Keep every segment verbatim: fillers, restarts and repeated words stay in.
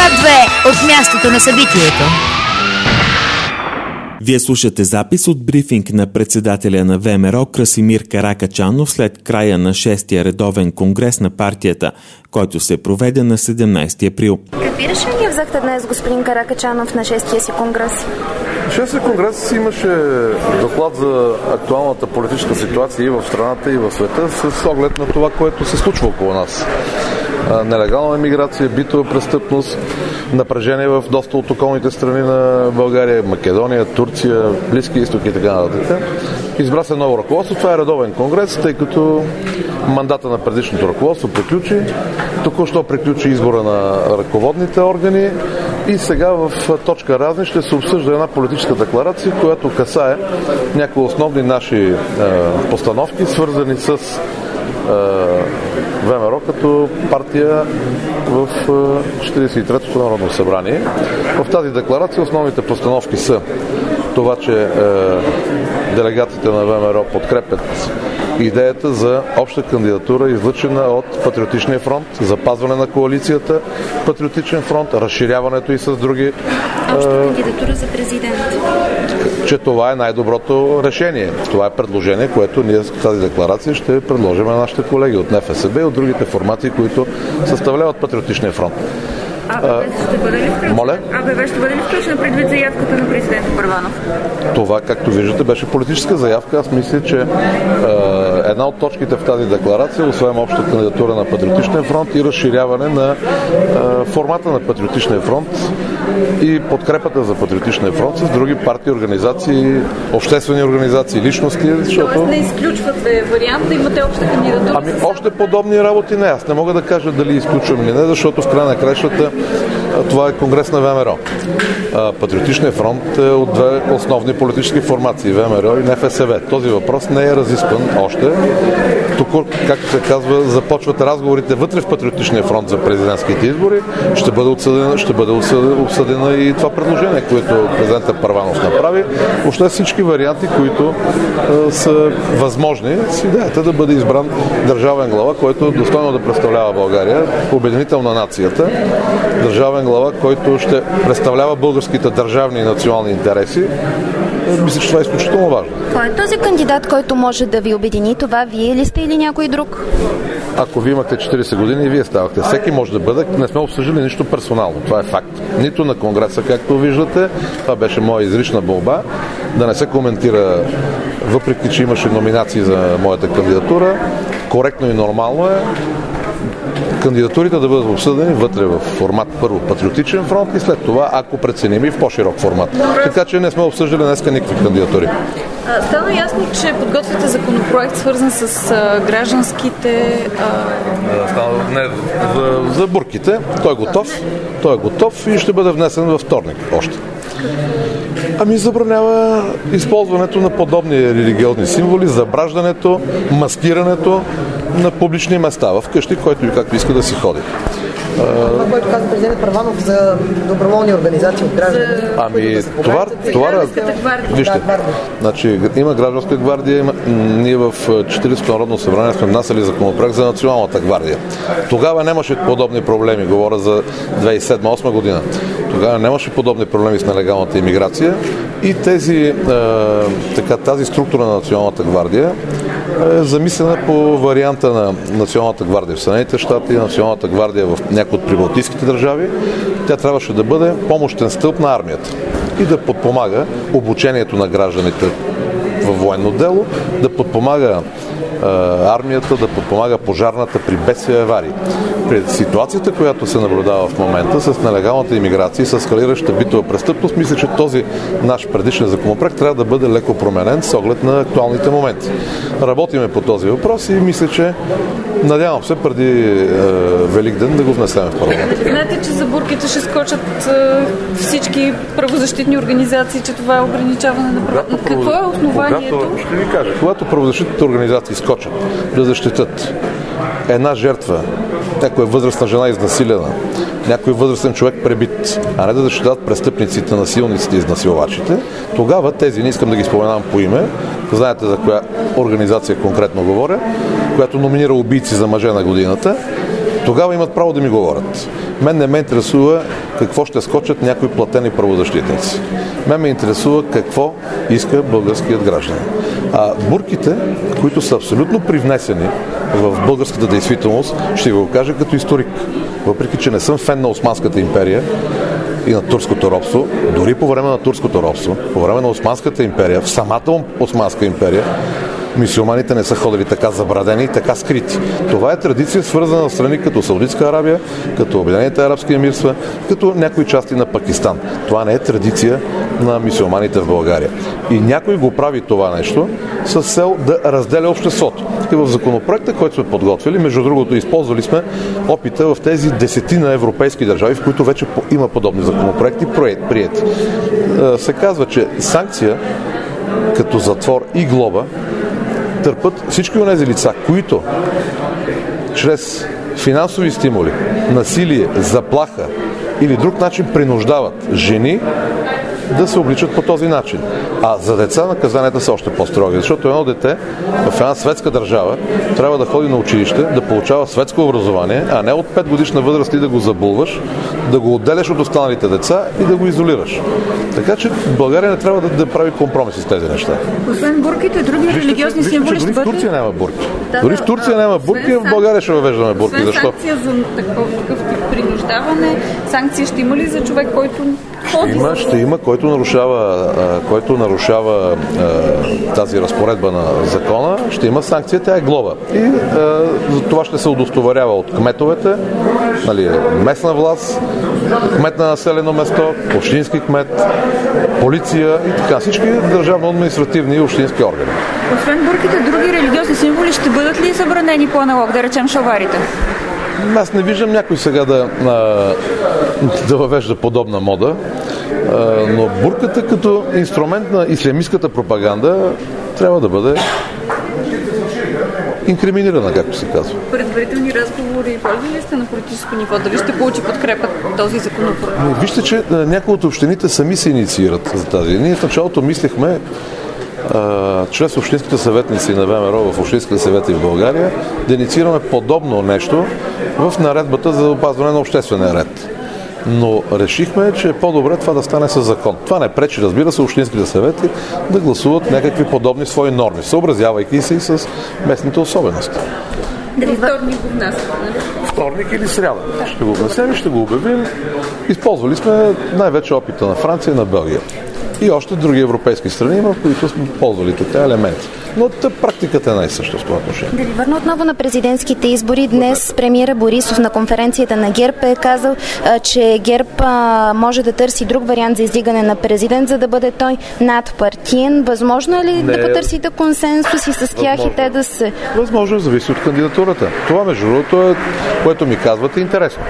две от мястото на събитието. Вие слушате запис от брифинг на председателя на ВМРО Красимир Каракачанов след края на шестия редовен конгрес на партията, който се проведе на седемнайсети април. Какви решения взехте днес, господин Каракачанов, на шестия си конгрес? шестия конгрес имаше доклад за актуалната политическа ситуация и в страната, и в света с оглед на това, което се случва около нас. Нелегална емиграция, битова престъпност, напрежение в доста от околните страни на България, Македония, Турция, Близки изток и така нататък. Избра се ново ръководство. Това е редовен конгрес, тъй като мандата на предишното ръководство приключи. Току-що приключи избора на ръководните органи и сега в точка разни ще се обсъжда една политическа декларация, която касае някои основни наши е, постановки, свързани с ВМРО като партия в четирийсет и третото Народно събрание. В тази декларация основните постановки са това, че е, делегатите на ВМРО подкрепят идеята за обща кандидатура, излъчена от Патриотичния фронт, запазване на коалицията Патриотичен фронт, разширяването и с други. Обща е, кандидатура за президент. Че това е най-доброто решение. Това е предложение, което ние с тази декларация ще предложим на нашите колеги от НФСБ и от другите формации, които съставляват Патриотичния фронт. АБВ ще бъде ли включена? Моля? АБВ ще бъде ли включена предвид заявката на президента Първанов? Това, както виждате, беше политическа заявка. Аз мисля, че е, една от точките в тази декларация, освен обща кандидатура на Патриотичния фронт и разширяване на е, формата на Патриотичния фронт и подкрепата за Патриотичния фронт с други партии, организации, обществени организации, личности. Защото... Тоест не изключвате вариант да имате обща кандидатура? Ами още подобни работи не. Аз не мога да кажа дали изключвам или не, защото в края на краищата това е конгрес на ВМРО. Патриотичният фронт е от две основни политически формации, ВМРО и НФСБ. Този въпрос не е разискван още. Тук, както се казва, започват разговорите вътре в Патриотичния фронт за президентските избори. Ще бъде обсъдено, ще бъде обсъдено и това предложение, което президента Първанов направи. Въобще всички варианти, които а, са възможни, с идеята да бъде избран държавен глава, който достойно да представлява България, обединител на нацията, държавен глава, който ще представлява българските държавни и национални интереси. Мисля, че това е изключително важно. Кой е този кандидат, който може да ви обедини? Това вие ли сте или някой друг? Ако вие имате четирийсет години и вие ставахте. Всеки може да бъде. Не сме обсъждали нищо персонално. Това е факт. Нито на конгреса, както виждате. Това беше моя изрична молба. Да не се коментира, въпреки че имаше номинации за моята кандидатура. Коректно и нормално е кандидатурите да бъдат обсъдени вътре в формат първо Патриотичен фронт и след това, ако преценим, и в по-широк формат. Така че не сме обсъждали днеска никакви кандидатури. Стана ясно, че подготвяте законопроект, свързан с а, гражданските... А... Стана, не, за, за бурките. Той е готов. Той е готов и ще бъде внесен във вторник още. Ами забранява използването на подобни религиозни символи, забраждането, маскирането на публични места, в къщи, който и както иска да си ходи. Това, което каза президент Първанов за доброволни организации от граждани. Ами, това, това, вижте, значи, има гражданска гвардия, има, ние в четирийсетото Народно събрание сме внасяли законопроект за Националната гвардия. Тогава нямаше подобни проблеми, говоря за две хиляди и седма-две хиляди и осма година. Тогава нямаше подобни проблеми с нелегалната имиграция и тези, е, така, тази структура на Националната гвардия е замислена по варианта на Националната гвардия в Съединените щати, Националната гвардия в някои от прибалтийските държави. Тя трябваше да бъде помощен стълб на армията и да подпомага обучението на гражданите във военно дело, да подпомага е, армията, да подпомага пожарната при бедствия и аварии. При ситуацията, която се наблюдава в момента с нелегалната имиграция и с ескалираща битова престъпност, мисля, че този наш предишен законопроект трябва да бъде леко променен с оглед на актуалните моменти. Работиме по този въпрос и мисля, че надявам се преди е, Великден да го внесем в парламент. Знаете, че за бурките ще скочат е, всички правозащитни организации, че това е ограничаване на права. Какво е основанието? Когато, ще ви кажа, когато правозащитните организации скочат да защитят една жертва, някоя възрастна жена изнасилена, някой възрастен човек пребит, а не да защитават престъпниците, насилниците и изнасилвачите, тогава тези, не искам да ги споменавам по име, знаете за коя организация конкретно говоря, която номинира убийци за мъже на годината, тогава имат право да ми говорят. Мен не ме интересува какво ще скочат някои платени правозащитници. Мен ме интересува какво иска българският граждан. А бурките, които са абсолютно привнесени в българската действителност, ще го кажа като историк. Въпреки че не съм фен на Османската империя и на турското робство, дори по време на турското робство, по време на Османската империя, в самата Османска империя, мюсюлманите не са ходили така забрадени и така скрити. Това е традиция, свързана с страни като Саудитска Арабия, като Обединените арабски емирства, като някои части на Пакистан. Това не е традиция на мюсюлманите в България. И някой го прави това нещо с цел да разделя обществото. И в законопроекта, който сме подготвили, между другото, използвали сме опита в тези десетина европейски държави, в които вече има подобни законопроекти, приети. Се казва, че санкция като затвор и глоба търпат всички онези лица, които чрез финансови стимули, насилие, заплаха или друг начин принуждават жени да се обличат по този начин. А за деца наказанията са още по-строги, защото едно дете в една светска държава трябва да ходи на училище, да получава светско образование, а не от пет годишна възраст и да го забулваш, да го отделяш от останалите деца и да го изолираш. Така че България не трябва да, да прави компромиси с тези неща. Освен бурките, други религиозни символи ще бъдат... Дори в Турция няма бурки. Да, дори в Турция да, няма бурки, а в България ще въвеждаме бурки. Освен Защо? санкция за такъв, такъв принуждаване, санкция ще има ли за човек, който ходи? Има, ще има, който нарушава, който нарушава тази разпоредба на закона, ще има санкция, тя е глоба. И за това ще се удостоверява от кметовете, нали, местна власт, кмет на населено место, общински кмет, полиция и така. Всички държавно-административни и общински органи. Освен бурките, други религиозни символи ще бъдат ли забранени по аналог, да речем шалварите? Аз не виждам някой сега да, да въвежда подобна мода, но бурката като инструмент на ислямистката пропаганда трябва да бъде инкриминирана, както се казва. Предварителни разговори, ползвали ли сте на политическо ниво? Дали ще получи подкрепа този законопроект? Вижте, че някои от общините сами се инициират за тази. Ние в началото мислихме Uh, чрез общинските съветници на ВМРО в общинските съвети в България да инициираме подобно нещо в наредбата за опазване на обществения ред. Но решихме, че е по-добре това да стане със закон. Това не пречи, разбира се, общинските съвети да гласуват някакви подобни свои норми, съобразявайки се и с местните особености. Дали вторник го внасяте, нали? Вторник или сряда. Ще го внесем и ще го обявим. Използвали сме най-вече опита на Франция и на Белгия. И още други европейски страни, в които сме ползвали така елементи. Но практиката е най-съща в това отношение. Да ви върна отново на президентските избори. Днес премиера Борисов на конференцията на ГЕРБ е казал, че ГЕРБ може да търси друг вариант за издигане на президент, за да бъде той надпартиен. Възможно е ли Не, да потърсите консенсус и с тях и те да се... Възможно, зависи от кандидатурата. Това, между другото, е, което ми казвате, интересно.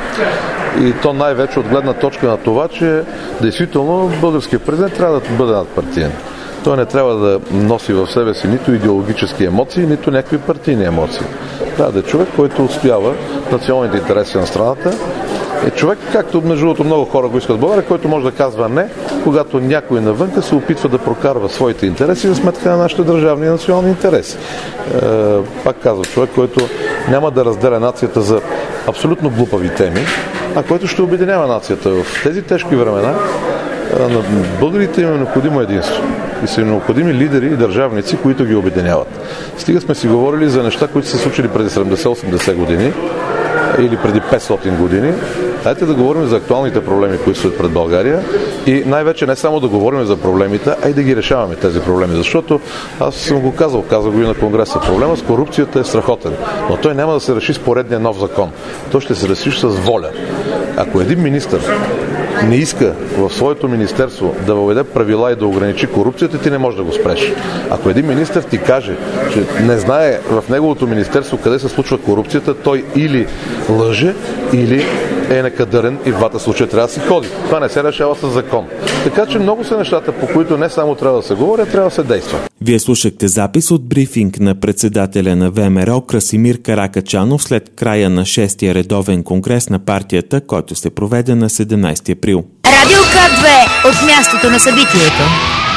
И то най-вече от гледна точка на това, че действително българският президент трябва да бъде надпартиен. Той не трябва да носи в себе си нито идеологически емоции, нито някакви партийни емоции. Трябва да е човек, който отстоява националните интереси на страната. Е човек, както между другото много хора го искат в България, който може да казва не, когато някой навънка се опитва да прокарва своите интереси за сметка на нашите държавни и национални интереси. Е, пак казва човек, който няма да разделя нацията за абсолютно глупави теми, а който ще обединява нацията. В тези тежки времена на българите им е необходимо единство. И са необходими лидери и държавници, които ги обединяват. Стига сме си говорили за неща, които са случили преди седемдесет-осемдесет години или преди петстотин години. Дайте да говорим за актуалните проблеми, които стоят пред България и най-вече не само да говорим за проблемите, а и да ги решаваме тези проблеми. Защото аз съм го казал, казал го и на Конгреса, проблема с корупцията е страхотен, но той няма да се реши с поредния нов закон. Той ще се реши с воля. Ако един министър не иска в своето министерство да въведе правила и да ограничи корупцията, ти не можеш да го спреш. Ако един министър ти каже, че не знае в неговото министерство къде се случва корупцията, той или лъже, или е некадърен и в двата случая трябва да си ходи. Това не се решава с закон. Така че много са нещата, по които не само трябва да се говори, а трябва да се действа. Вие слушахте запис от брифинг на председателя на ВМРО Красимир Каракачанов след края на шестия редовен конгрес на партията, който се проведе на седемнадесети април. Радио К две от мястото на събитието.